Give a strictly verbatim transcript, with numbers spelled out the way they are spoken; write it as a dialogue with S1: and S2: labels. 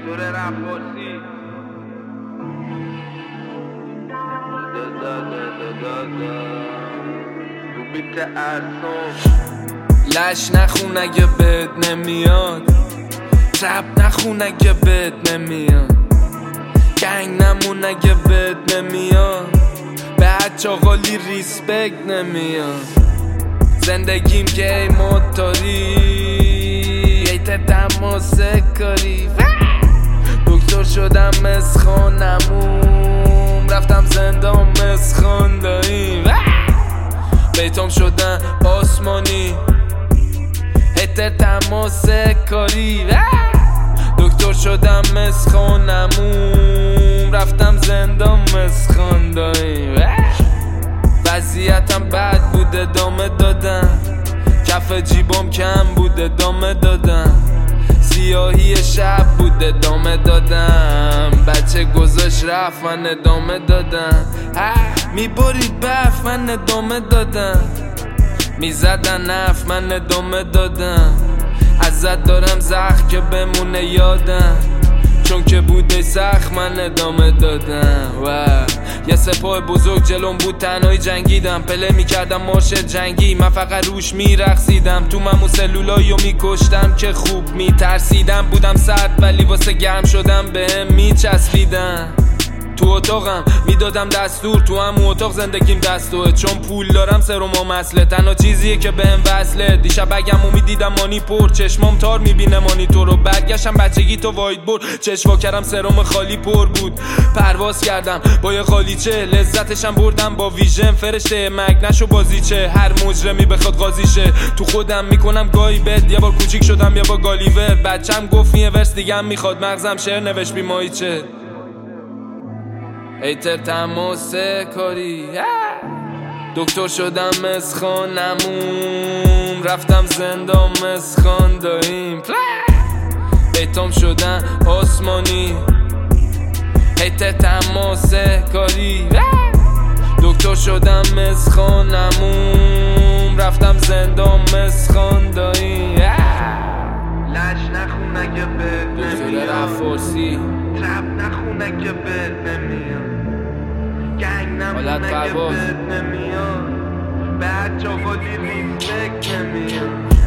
S1: دکتر رفاسی رو بیت ارسام
S2: لش نخون اگه بهت نمیاد، رب نخون اگه بهت نمیاد، گنگ نمون اگه بهت نمیاد، به هچ آقالی ریسپکت نمیاد. زندگیم که ای موتوری ایت تماسه کاری، دکتر شدم مسخان نموم، رفتم زندان مسخان داییم، بیتام شدن آسمانی ایت تماسه کاری، دکتر شدم مسخان نموم، رفتم زندان مسخان داییم. وضعیتم بد بود ادامه دادم، کف جیبم کم بود ادامه دادم، سیاهی شب بود ادامه دادم، بچه گذاشت رفت من ادامه دادم، میبرید برف من ادامه دادم، میزدن نف من ادامه دادم، ازت دارم زخم که بمونه یادم، چون که بوده سخت من ادامه دادم. و یه سپاه بزرگ جلوم بود تنهایی جنگیدم، پله میکردم مارش جنگی، من فقط روش میرقصیدم، تو ممو سلولاییو میکشتم که خوب میترسیدم، بودم سرد ولی واسه گرم شدم بهم میچسبیدم، تو اتاقم میدادم دستور، تو هم اتاق زندگیم دستوه، چون پول دارم سرم و مسله، تنها چیزیه که بهم وصله. دیشب بگم و میدیدم مانی پر، چشمام تار میبینه مانی تو رو، برگشتم بچگی تو واید برد، چشوا کردم سرم خالی پر بود، پرواز کردم با یه خالیچه، لذتشم بردم با ویژن، فرشته مگنشو بازیچه، هر مجرمی بخواد قاضیشه، تو خودم میکنم گاهی بد، یه بار کوچیک شدم یه بار گالیور، بچم گفت یه ورس دیگه میخواد، مغزم شعر نوشت بی ماهیچه ایتر تماسه کاری، دکتر شدم مسخان نموم، رفتم زندان مسخان داییم، بیتام شدن آسمانی ایتر تماسه کاری، دکتر شدم مسخان نموم، رفتم زندان مسخان داییم.
S1: لش نخون اگه بهت نمیاد،
S2: دکتر رفاسی
S1: رب نخون اگه بهت نمیاد، گنگ نمون
S2: حالت
S1: اگه
S2: پرواز
S1: بهت نمیاد، به هچ آقالی ریسپکت نمیاد.